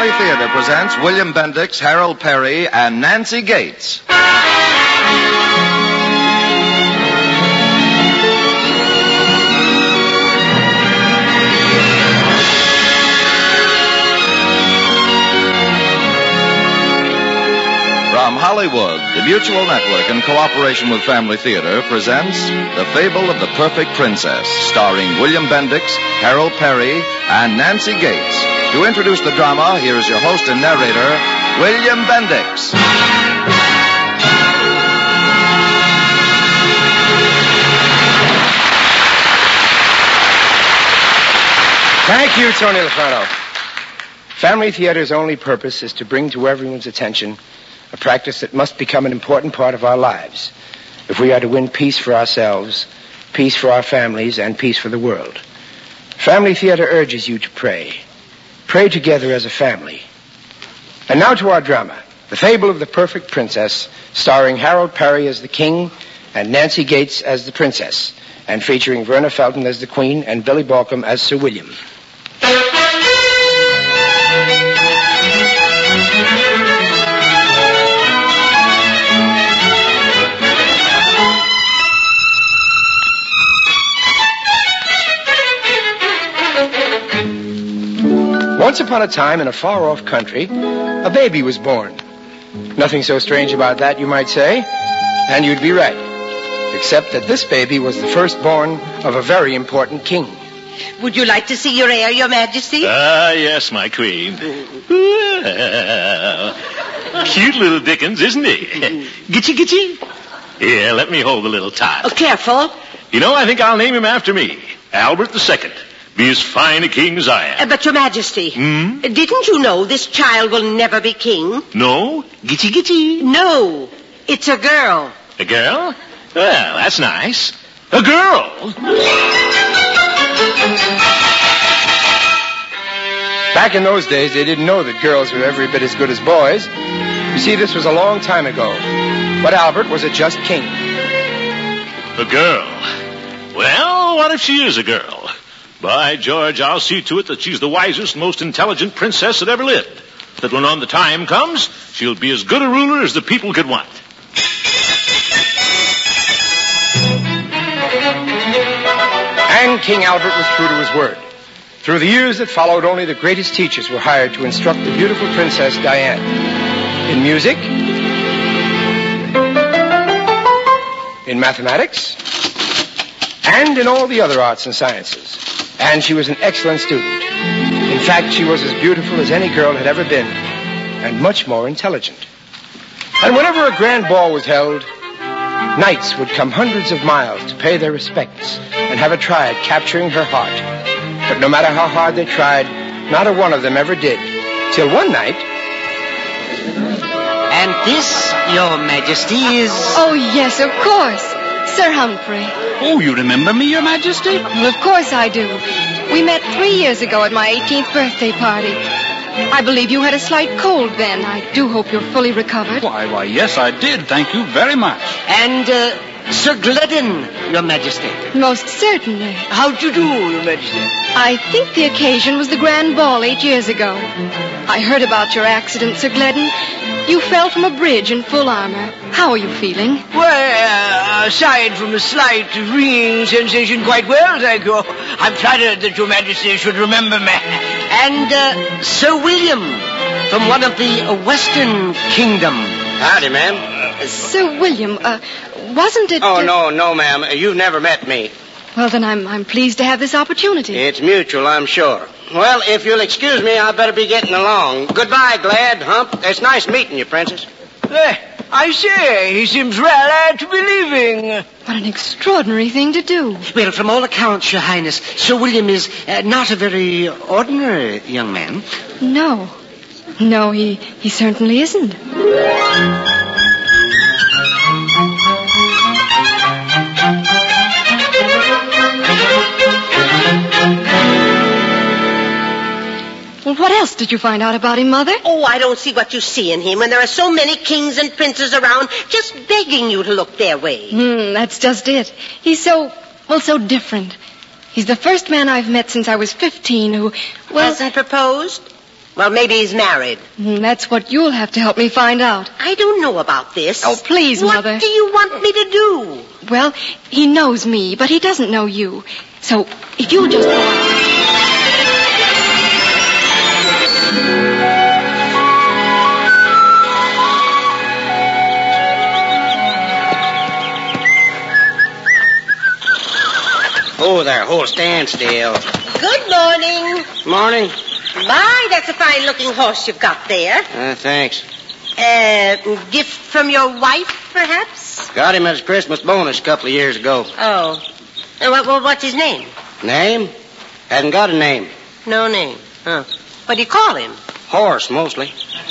Family Theater presents William Bendix, Harold Perry, and Nancy Gates. From Hollywood, the Mutual Network, in cooperation with Family Theater, presents The Fable of the Perfect Princess, starring William Bendix, Harold Perry, and Nancy Gates. To introduce the drama, here is your host and narrator, William Bendix. Thank you, Tony Lafano. Family Theater's only purpose is to bring to everyone's attention a practice that must become an important part of our lives if we are to win peace for ourselves, peace for our families, and peace for the world. Family Theater urges you to pray. Pray together as a family. And now to our drama, The Fable of the Perfect Princess, starring Harold Perry as the king and Nancy Gates as the princess, and featuring Verna Felton as the queen and Billy Balcom as Sir William. Once upon a time, in a far-off country, a baby was born. Nothing so strange about that, you might say, and you'd be right, except that this baby was the firstborn of a very important king. Would you like to see your heir, Your Majesty? Yes, my queen. Cute little Dickens, isn't he? Gitchy, gitchy. Here, let me hold the little tot. Oh, careful. You know, I think I'll name him after me, Albert II. Be as fine a king as I am. But, Your Majesty, didn't you know this child will never be king? No? Gitchy, gitchy. No, it's a girl. A girl? Well, that's nice. A girl. Back in those days, they didn't know that girls were every bit as good as boys. You see, this was a long time ago. But Albert was a just king. A girl. Well, what if she is a girl? By George, I'll see to it that she's the wisest, most intelligent princess that ever lived. That when on the time comes, she'll be as good a ruler as the people could want. And King Albert was true to his word. Through the years that followed, only the greatest teachers were hired to instruct the beautiful Princess Diana. In music, in mathematics, and in all the other arts and sciences. And she was an excellent student. In fact, she was as beautiful as any girl had ever been, and much more intelligent. And whenever a grand ball was held, knights would come hundreds of miles to pay their respects and have a try at capturing her heart. But no matter how hard they tried, not a one of them ever did. Till one night... And this, Your Majesty, is... Oh, yes, of course. Sir Humphrey. Oh, you remember me, Your Majesty? Well, of course I do. We met 3 years ago at my 18th birthday party. I believe you had a slight cold then. I do hope you're fully recovered. Why, yes, I did. Thank you very much. And, Sir Glidden, Your Majesty. Most certainly. How'd you do, Your Majesty? I think the occasion was the grand ball 8 years ago. I heard about your accident, Sir Glidden. You fell from a bridge in full armor. How are you feeling? Well, aside from a slight ringing sensation, quite well, thank you. I'm flattered that Your Majesty should remember me. And, Sir William, from one of the Western Kingdom. Howdy, ma'am. Sir William, wasn't it... Oh, no, ma'am. You've never met me. Well, then I'm pleased to have this opportunity. It's mutual, I'm sure. Well, if you'll excuse me, I'd better be getting along. Goodbye, Glad, Hump. It's nice meeting you, Princess. I say, he seems rather to be leaving. What an extraordinary thing to do. Well, from all accounts, Your Highness, Sir William is not a very ordinary young man. No, he certainly isn't. Well, what else did you find out about him, Mother? Oh, I don't see what you see in him when there are so many kings and princes around just begging you to look their way. That's just it. He's so different. He's the first man I've met since I was 15 who, well... Hasn't proposed? Well, maybe he's married. That's what you'll have to help me find out. I don't know about this. Oh, please, Mother. What do you want me to do? Well, he knows me, but he doesn't know you. So, if you'll just go out. Oh, there. Hold, stand still. Good morning. Morning. My, that's a fine-looking horse you've got there. Thanks. Gift from your wife, perhaps? Got him as a Christmas bonus a couple of years ago. Oh. What's his name? Name? Hasn't got a name. No name. Huh. What do you call him? Horse, mostly.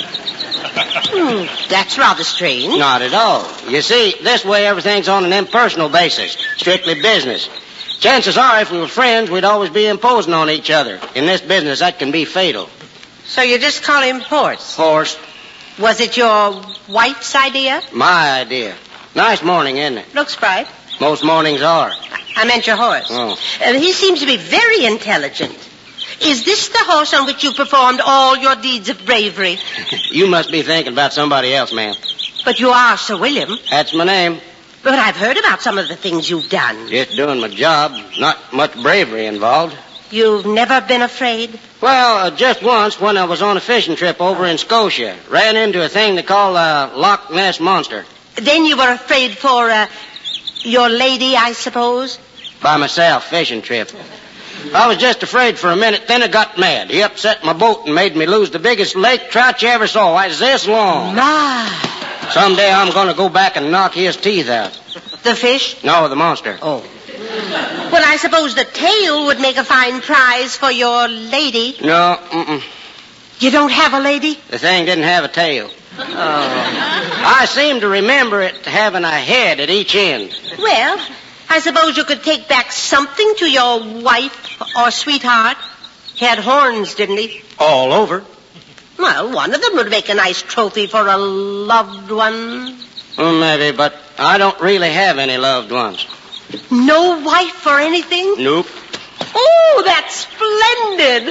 That's rather strange. Not at all. You see, this way everything's on an impersonal basis. Strictly business. Chances are, if we were friends, we'd always be imposing on each other. In this business, that can be fatal. So you just call him Horse? Horse. Was it your wife's idea? My idea. Nice morning, isn't it? Looks bright. Most mornings are. I meant your horse. Oh. He seems to be very intelligent. Is this the horse on which you performed all your deeds of bravery? You must be thinking about somebody else, ma'am. But you are Sir William. That's my name. But I've heard about some of the things you've done. Just doing my job. Not much bravery involved. You've never been afraid? Well, just once when I was on a fishing trip over in Scotia. Ran into a thing they call Loch Ness Monster. Then you were afraid for, your lady, I suppose? By myself, fishing trip. I was just afraid for a minute, then I got mad. He upset my boat and made me lose the biggest lake trout you ever saw. I was this long. My. Someday I'm going to go back and knock his teeth out. The fish? No, the monster. Oh. Well, I suppose the tail would make a fine prize for your lady. No, You don't have a lady? The thing didn't have a tail. Oh. I seem to remember it having a head at each end. Well, I suppose you could take back something to your wife or sweetheart. He had horns, didn't he? All over. Well, one of them would make a nice trophy for a loved one. Maybe, but I don't really have any loved ones. No wife or anything? Nope. Oh, that's splendid.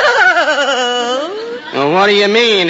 Well, what do you mean?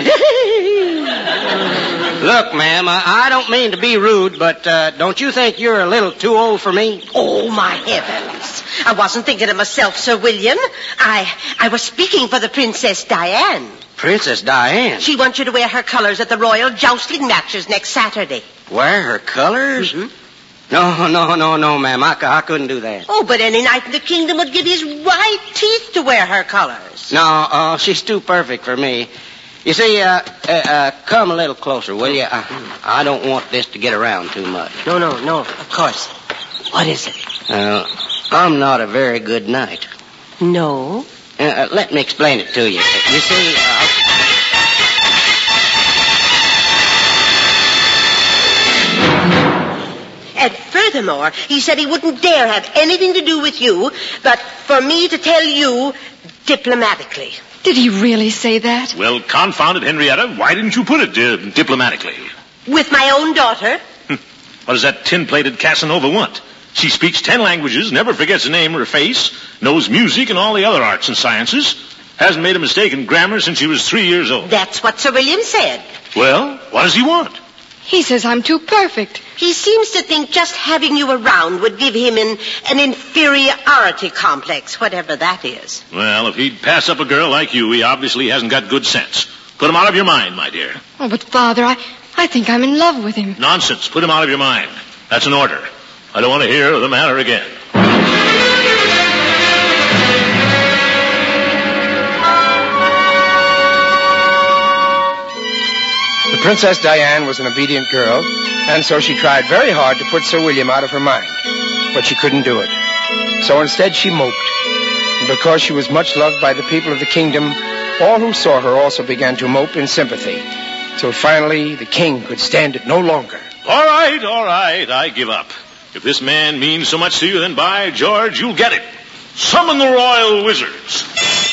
Look, ma'am, I don't mean to be rude, but don't you think you're a little too old for me? Oh, my heavens. I wasn't thinking of myself, Sir William. I was speaking for the Princess Diane. Princess Diane? She wants you to wear her colors at the royal jousting matches next Saturday. Wear her colors? Mm-hmm. No, ma'am. I couldn't do that. Oh, but any knight in the kingdom would give his right teeth to wear her colors. No, she's too perfect for me. You see, come a little closer, will you? I don't want this to get around too much. No, of course. What is it? I'm not a very good knight. No? Let me explain it to you. You see, And furthermore, he said he wouldn't dare have anything to do with you, but for me to tell you diplomatically. Did he really say that? Well, confound it, Henrietta. Why didn't you put it diplomatically? With my own daughter? What does that tin-plated Casanova want? She speaks 10 languages, never forgets a name or a face, knows music and all the other arts and sciences, hasn't made a mistake in grammar since she was 3 years old. That's what Sir William said. Well, what does he want? He says I'm too perfect. He seems to think just having you around would give him an inferiority complex, whatever that is. Well, if he'd pass up a girl like you, he obviously hasn't got good sense. Put him out of your mind, my dear. Oh, but Father, I think I'm in love with him. Nonsense. Put him out of your mind. That's an order. I don't want to hear of the matter again. The Princess Diane was an obedient girl, and so she tried very hard to put Sir William out of her mind. But she couldn't do it. So instead she moped. And because she was much loved by the people of the kingdom, all who saw her also began to mope in sympathy. Till finally the king could stand it no longer. All right, I give up. If this man means so much to you, then by George, you'll get it. Summon the royal wizards.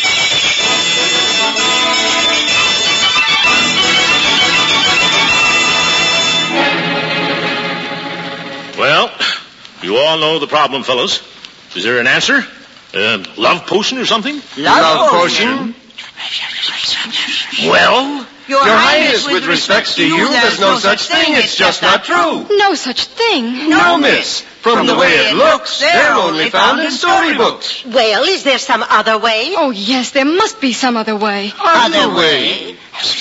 Well, you all know the problem, fellows. Is there an answer? Love potion or something? Love potion? Well? Your Highness, with respects to you, there's no such thing. It's just not true. No such thing. No, miss. From the way it looks, they're only found in storybooks. Well, is there some other way? Oh, yes, there must be some other way. Other way?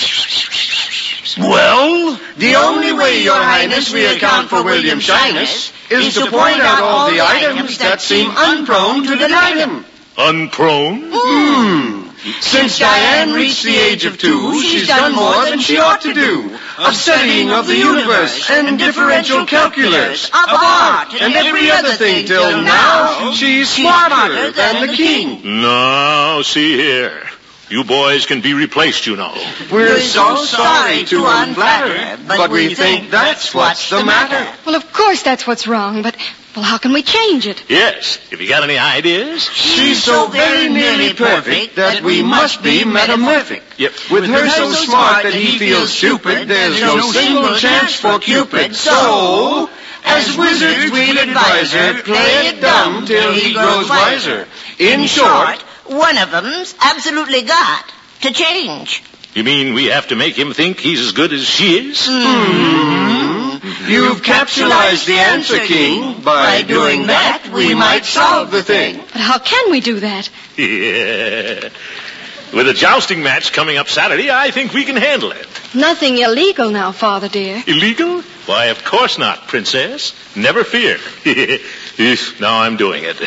Well, the only way, Your Highness, we account for William Shyness is to point out all the items that seem unprone to deny him. Unprone? Since Diane reached the age of 2, she's done more than she ought to do. Of studying of the universe and differential calculus, of art and every other thing till now, she's smarter than the king. Now, see here. You boys can be replaced, you know. We're so sorry to unflatter, but we think that's what's the matter. Well, of course that's what's wrong, but, well, how can we change it? Yes. If you got any ideas? She's so very nearly perfect that we must be metamorphic. Yep. With her so smart that he feels stupid, there's no single chance for Cupid. So, as wizards we'll advise her, play it dumb till he grows wiser. In short, one of them's absolutely got to change. You mean we have to make him think he's as good as she is? You've capsulized the answer, King. By doing that, we might solve the thing. But how can we do that? Yeah. With a jousting match coming up Saturday, I think we can handle it. Nothing illegal now, Father dear. Illegal? Why, of course not, Princess. Never fear. Now I'm doing it.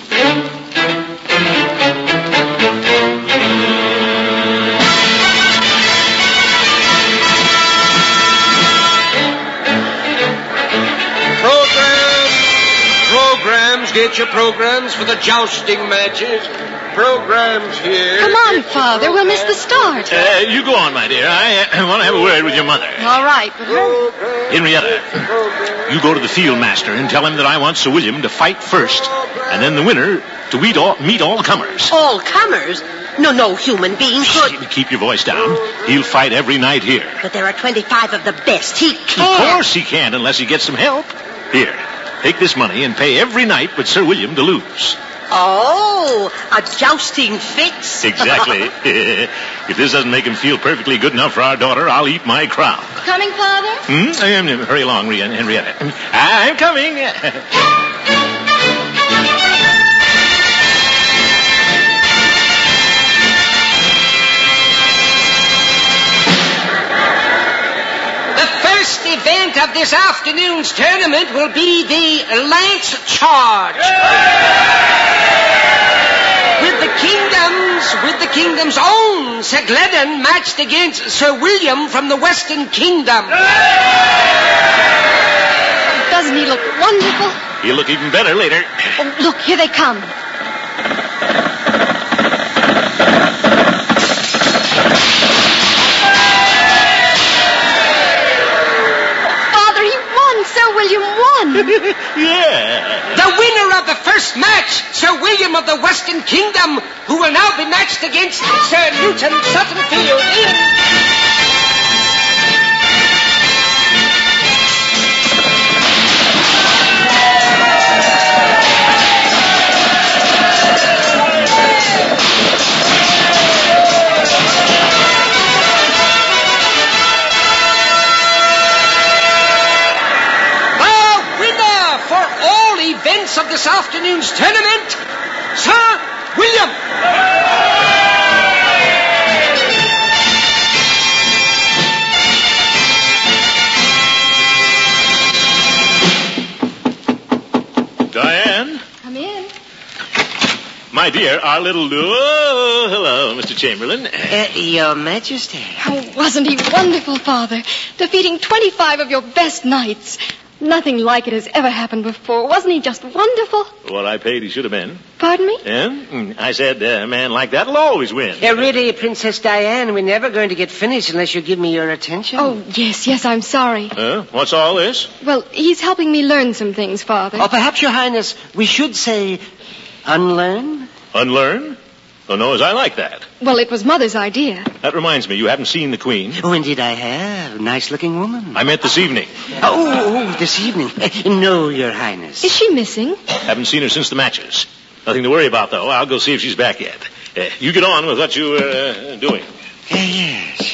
Programs, get your programs for the jousting matches. Programs here. Come on, Father, we'll miss the start. You go on, my dear. I want to have a word with your mother. All right, but Henrietta, you go to the field master and tell him that I want Sir William to fight first, and then the winner to meet all the comers. All comers? No human being could. Keep your voice down. He'll fight every night here. But there are 25 of the best. He can't. Of course he can't unless he gets some help. Here, take this money and pay every night but Sir William to lose. Oh, a jousting fix. Exactly. If this doesn't make him feel perfectly good enough for our daughter, I'll eat my crown. Coming, Father? Hurry along, Henrietta. I'm coming. The event of this afternoon's tournament will be the Lance Charge. With the kingdom's own Sir Gledden matched against Sir William from the Western Kingdom. Doesn't he look wonderful? He'll look even better later. Oh, look, here they come. Sir William won. Yeah. The winner of the first match, Sir William of the Western Kingdom, who will now be matched against Sir Newton Suttonfield in... Events of this afternoon's tournament, Sir William. Diane? Come in. My dear, our little... Oh, hello, Mr. Chamberlain. Your Majesty. Oh, wasn't he wonderful, Father? Defeating 25 of your best knights. Nothing like it has ever happened before. Wasn't he just wonderful? What I paid he should have been. Pardon me? Yeah? I said a man like that will always win. Really, Princess Diane, we're never going to get finished unless you give me your attention. Oh, yes, I'm sorry. What's all this? Well, he's helping me learn some things, Father. Or perhaps, Your Highness, we should say unlearn? Unlearn? Oh, no, as I like that. Well, it was Mother's idea. That reminds me, you haven't seen the Queen. Oh, indeed I have. Nice-looking woman. I meant this evening. Oh, this evening. No, Your Highness. Is she missing? Haven't seen her since the matches. Nothing to worry about, though. I'll go see if she's back yet. You get on with what you were doing. Yes.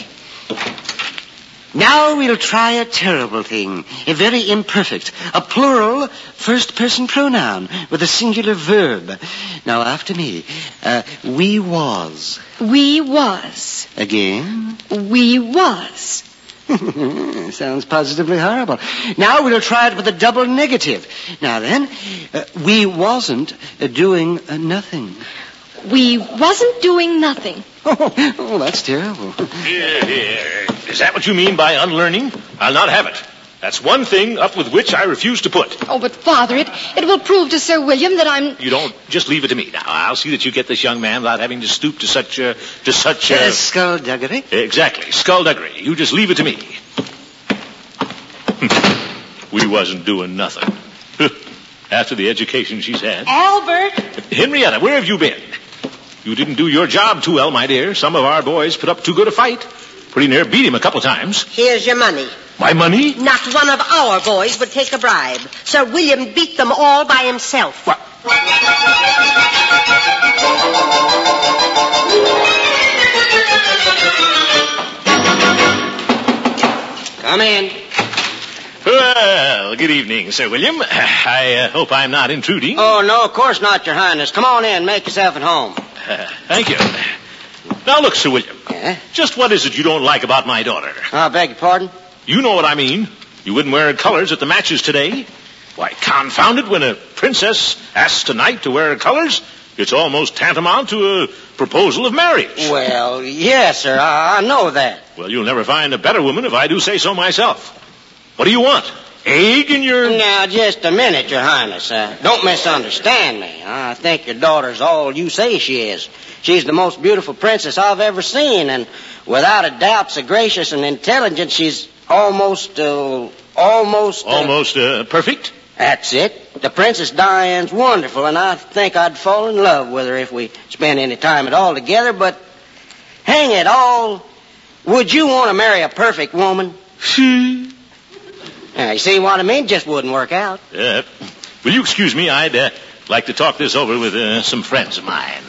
Now we'll try a terrible thing, a very imperfect, a plural first-person pronoun with a singular verb. Now, after me. We was. We was. Again? We was. Sounds positively horrible. Now we'll try it with a double negative. Now then, we wasn't doing nothing. We wasn't doing nothing. Oh, that's terrible. Here. Is that what you mean by unlearning? I'll not have it. That's one thing up with which I refuse to put. Oh, but Father, it will prove to Sir William that I'm... You don't. Just leave it to me. Now, I'll see that you get this young man without having to stoop to such skullduggery? Exactly. Skullduggery. You just leave it to me. We wasn't doing nothing. After the education she's had. Albert! Henrietta, where have you been? You didn't do your job too well, my dear. Some of our boys put up too good a fight. Pretty near beat him a couple times. Here's your money. My money? Not one of our boys would take a bribe. Sir William beat them all by himself. What? Come in. Well, good evening, Sir William. I hope I'm not intruding. Oh, no, of course not, Your Highness. Come on in. Make yourself at home. Thank you. Now, look, Sir William. Yeah? Just what is it you don't like about my daughter? I beg your pardon? You know what I mean. You wouldn't wear her colors at the matches today. Why, confound it, when a princess asks tonight to wear her colors, it's almost tantamount to a proposal of marriage. Well, yes, sir. I know that. Well, you'll never find a better woman if I do say so myself. What do you want? Egg in your... Now, just a minute, Your Highness. Don't misunderstand me. I think your daughter's all you say she is. She's the most beautiful princess I've ever seen, and without a doubt, so gracious and intelligent, she's almost perfect? That's it. The Princess Diane's wonderful, and I think I'd fall in love with her if we spent any time at all together, but hang it all, would you want to marry a perfect woman? You see what I mean? Just wouldn't work out. Will you excuse me? I'd like to talk this over with some friends of mine.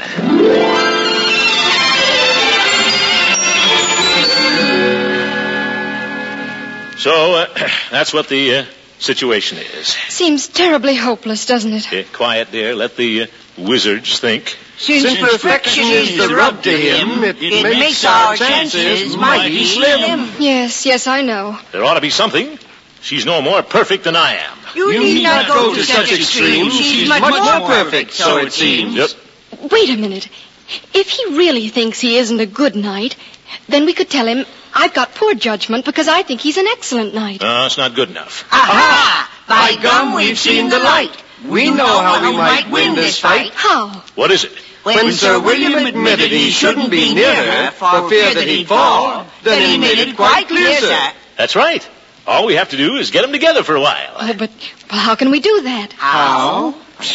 So, that's what the situation is. Seems terribly hopeless, doesn't it? Quiet, dear. Let the wizards think. Since perfection is the rub to him, it makes our chances mighty slim. Yes, I know. There ought to be something. She's no more perfect than I am. You need not go to such extremes. She's much more perfect, so it seems. Yep. Wait a minute. If he really thinks he isn't a good knight, then we could tell him I've got poor judgment because I think he's an excellent knight. No, it's not good enough. Aha! By gum, we've seen the light. We know how we might win this fight. How? What is it? When Sir William admitted he shouldn't be near her for fear that he'd fall, then he made it quite clear, sir. That's right. All we have to do is get them together for a while. Oh, but how can we do that? How?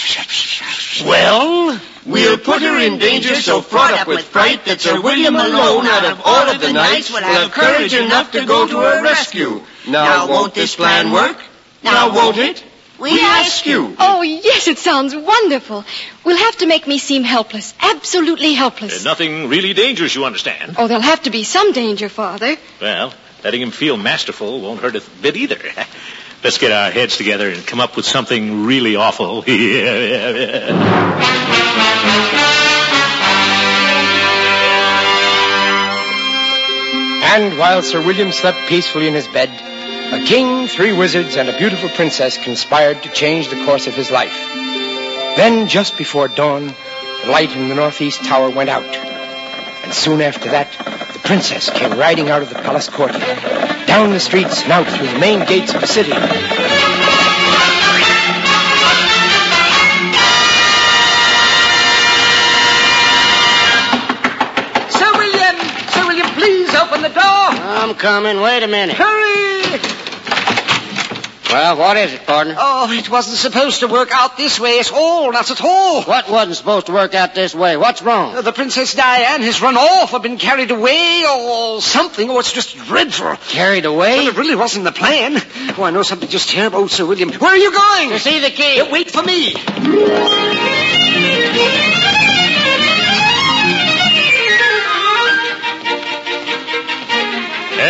Well, we'll put her in danger so fraught up with fright that Sir William alone out of all of the knights will have courage enough to go to her rescue. Now, won't this plan work? Now, won't it? We ask you. Oh, yes, it sounds wonderful. We'll have to make me seem helpless, absolutely helpless. Nothing really dangerous, you understand. Oh, there'll have to be some danger, Father. Well, letting him feel masterful won't hurt a bit either. Let's get our heads together and come up with something really awful. And while Sir William slept peacefully in his bed, a king, 3 wizards, and a beautiful princess conspired to change the course of his life. Then, just before dawn, the light in the northeast tower went out. And soon after that, the princess came riding out of the palace courtyard, down the streets and out through the main gates of the city. Sir William, please open the door. I'm coming. Wait a minute. Hurry! Well, what is it, partner? Oh, it wasn't supposed to work out this way at all, not at all. What wasn't supposed to work out this way? What's wrong? The Princess Diane has run off or been carried away or something. Oh, it's just dreadful. Carried away? Well, it really wasn't the plan. Oh, I know something just terrible. Oh, Sir William, where are you going? To see the king. Wait for me.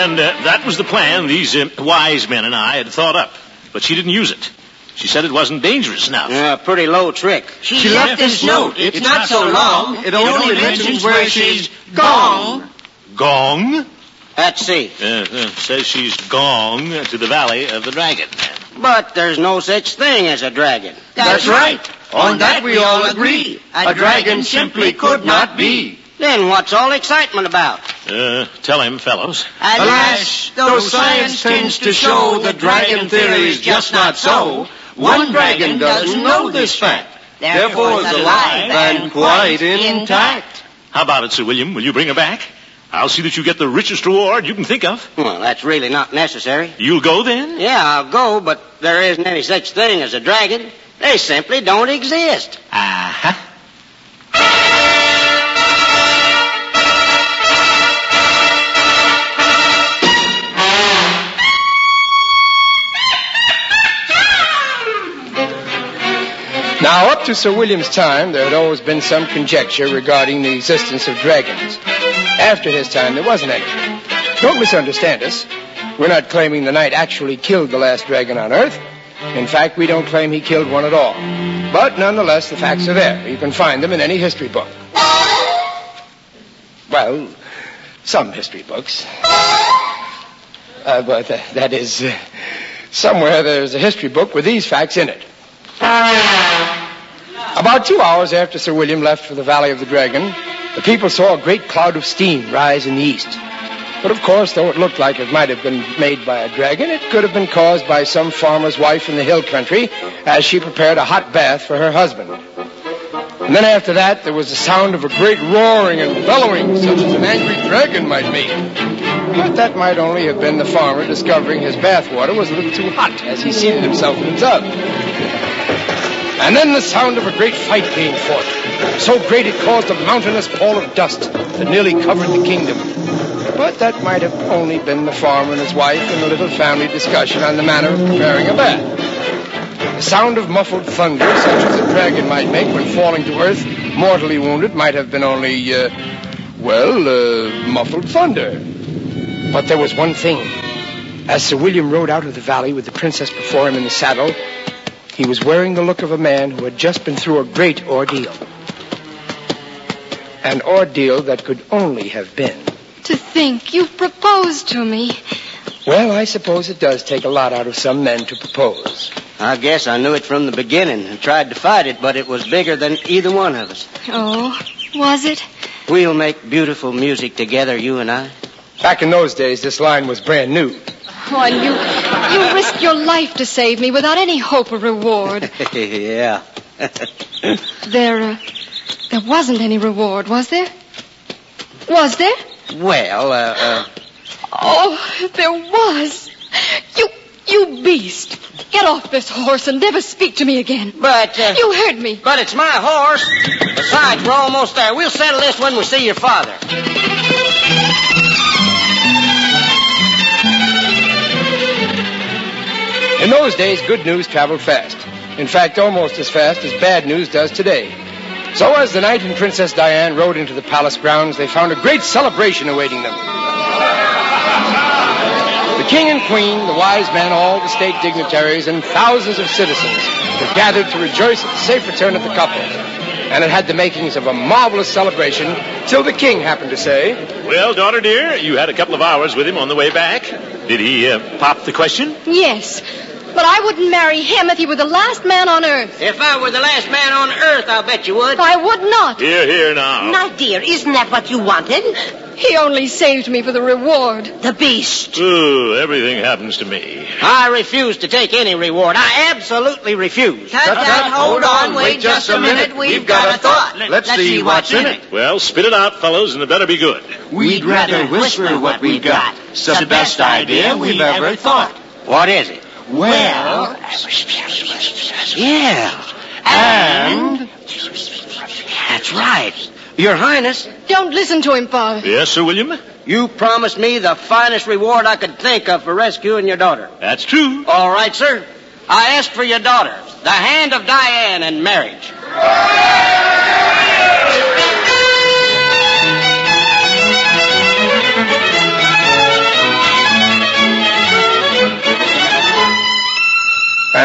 And that was the plan these wise men and I had thought up. But she didn't use it. She said it wasn't dangerous enough. Yeah, pretty low trick. She left this note. It's not so long. It only mentions where she's gone. Gong? Let's see. Says she's gone to the Valley of the Dragon. But there's no such thing as a dragon. That's right. On that we all agree. A dragon simply could not be. Then what's all excitement about? Tell him, fellows. Alas, though science tends to show the dragon theory is just not so, one dragon doesn't know this fact. Therefore is alive and quite intact. How about it, Sir William? Will you bring her back? I'll see that you get the richest reward you can think of. Well, that's really not necessary. You'll go then? Yeah, I'll go, but there isn't any such thing as a dragon. They simply don't exist. Uh-huh. Now, up to Sir William's time, there had always been some conjecture regarding the existence of dragons. After his time, there wasn't any. Don't misunderstand us. We're not claiming the knight actually killed the last dragon on Earth. In fact, we don't claim he killed one at all. But nonetheless, the facts are there. You can find them in any history book. Well, some history books. But that is, somewhere there's a history book with these facts in it. About 2 hours after Sir William left for the Valley of the Dragon, the people saw a great cloud of steam rise in the east. But of course, though it looked like it might have been made by a dragon, it could have been caused by some farmer's wife in the hill country as she prepared a hot bath for her husband. And then after that, there was the sound of a great roaring and bellowing, such as an angry dragon might make. But that might only have been the farmer discovering his bath water was a little too hot as he seated himself in the tub. And then the sound of a great fight being fought. So great it caused a mountainous pall of dust that nearly covered the kingdom. But that might have only been the farmer and his wife in a little family discussion on the manner of preparing a bath. The sound of muffled thunder, such as a dragon might make when falling to earth, mortally wounded, might have been only, muffled thunder. But there was one thing. As Sir William rode out of the valley with the princess before him in the saddle, he was wearing the look of a man who had just been through a great ordeal. An ordeal that could only have been. To think you've proposed to me. Well, I suppose it does take a lot out of some men to propose. I guess I knew it from the beginning and tried to fight it, but it was bigger than either one of us. Oh, was it? We'll make beautiful music together, you and I. Back in those days, this line was brand new. Oh, and you risked your life to save me without any hope of reward. Yeah. There wasn't any reward, was there? Was there? Well, Oh, there was. You beast. Get off this horse and never speak to me again. But, You heard me. But it's my horse. Besides, we're almost there. We'll settle this when we see your father. In those days, good news traveled fast. In fact, almost as fast as bad news does today. So as the knight and Princess Diane rode into the palace grounds, they found a great celebration awaiting them. The king and queen, the wise men, all the state dignitaries, and thousands of citizens were gathered to rejoice at the safe return of the couple. And it had the makings of a marvelous celebration, till the king happened to say, Well, daughter dear, you had a couple of hours with him on the way back. Did he pop the question? Yes. But I wouldn't marry him if he were the last man on earth. If I were the last man on earth, I'll bet you would. I would not. Here now. Now, dear, isn't that what you wanted? He only saved me for the reward. The beast. Ooh, everything happens to me. I refuse to take any reward. I absolutely refuse. Hold on, wait just a minute. We've got a thought. Let's see what's in it. Well, spit it out, fellows, and it better be good. We'd rather whisper what we've got. It's the best idea we've ever thought. What is it? Well, Yeah. and That's right. Your Highness, Don't listen to him, Father. Yes, Sir William? you promised me the finest reward I could think of for rescuing your daughter. That's true. All right, sir. I ask for your daughter, the hand of Diane, in marriage.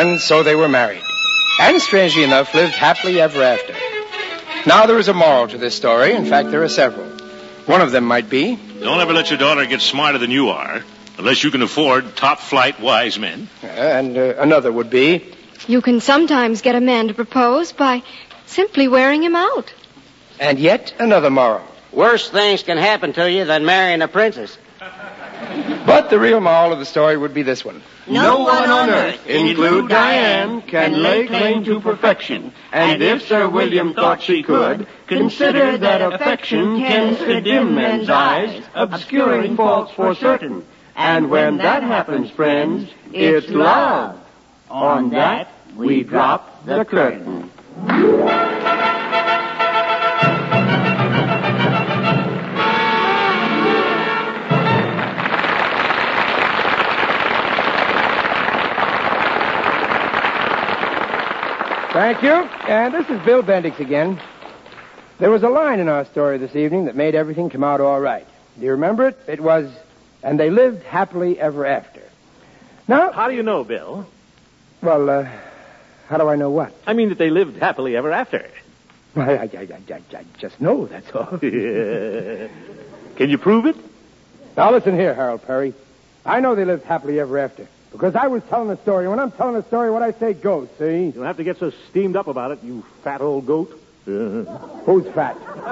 And so they were married. And strangely enough, lived happily ever after. Now there is a moral to this story. In fact, there are several. One of them might be... Don't ever let your daughter get smarter than you are, unless you can afford top-flight wise men. And another would be... You can sometimes get a man to propose by simply wearing him out. And yet another moral. Worse things can happen to you than marrying a princess. But the real moral of the story would be this one. No one on earth, include Diane, can lay claim to perfection. And if Sir William thought she could, consider that affection tends to dim men's eyes, obscuring faults for certain. And when that happens, friends, it's love. On that, we drop the curtain. Thank you. And this is Bill Bendix again. There was a line in our story this evening that made everything come out all right. Do you remember it? It was, and they lived happily ever after. Now... How do you know, Bill? Well, how do I know what? I mean that they lived happily ever after. I just know, that's all. Can you prove it? Now listen here, Harold Perry. I know they lived happily ever after. Because I was telling a story. And when I'm telling a story, what I say goes, see? You don't have to get so steamed up about it, you fat old goat. Who's fat?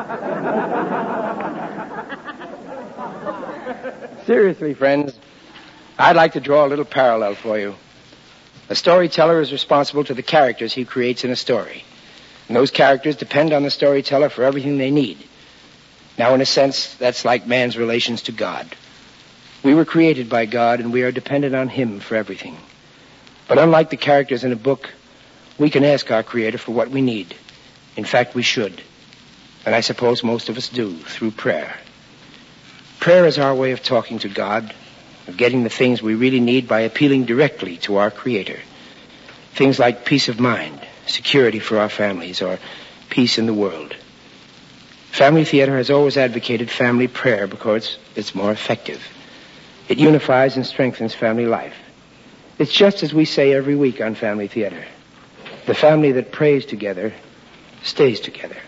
Seriously, friends, I'd like to draw a little parallel for you. A storyteller is responsible to the characters he creates in a story. And those characters depend on the storyteller for everything they need. Now, in a sense, that's like man's relations to God. We were created by God, and we are dependent on Him for everything. But unlike the characters in a book, we can ask our Creator for what we need. In fact, we should. And I suppose most of us do, through prayer. Prayer is our way of talking to God, of getting the things we really need by appealing directly to our Creator. Things like peace of mind, security for our families, or peace in the world. Family Theater has always advocated family prayer because it's more effective. It unifies and strengthens family life. It's just as we say every week on Family Theater. The family that prays together stays together.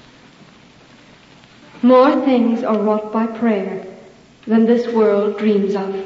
More things are wrought by prayer than this world dreams of.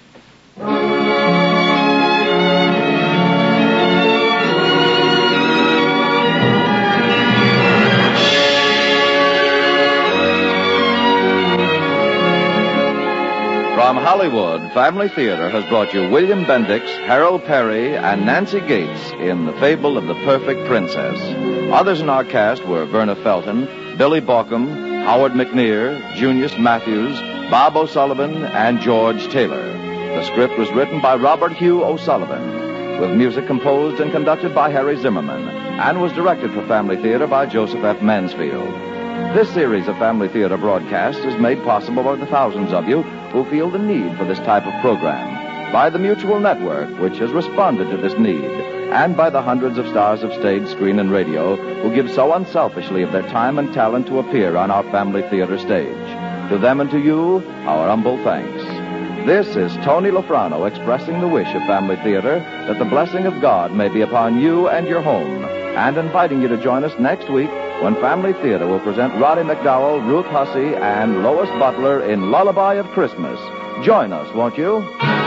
From Hollywood, Family Theater has brought you William Bendix, Harold Perry, and Nancy Gates in The Fable of the Perfect Princess. Others in our cast were Verna Felton, Billy Baucom, Howard McNear, Junius Matthews, Bob O'Sullivan, and George Taylor. The script was written by Robert Hugh O'Sullivan, with music composed and conducted by Harry Zimmerman, and was directed for Family Theater by Joseph F. Mansfield. This series of Family Theater broadcasts is made possible by the thousands of you who feel the need for this type of program, by the Mutual Network, which has responded to this need, and by the hundreds of stars of stage, screen, and radio who give so unselfishly of their time and talent to appear on our Family Theater stage. To them and to you, our humble thanks. This is Tony Lofrano expressing the wish of Family Theater that the blessing of God may be upon you and your home, and inviting you to join us next week when Family Theater will present Roddy McDowell, Ruth Hussey, and Lois Butler in Lullaby of Christmas. Join us, won't you?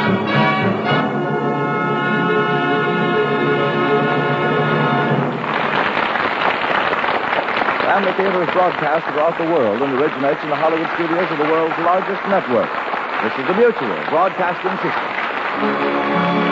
Family Theater is broadcast throughout the world and originates in the Hollywood studios of the world's largest network. This is the Mutual Broadcasting System.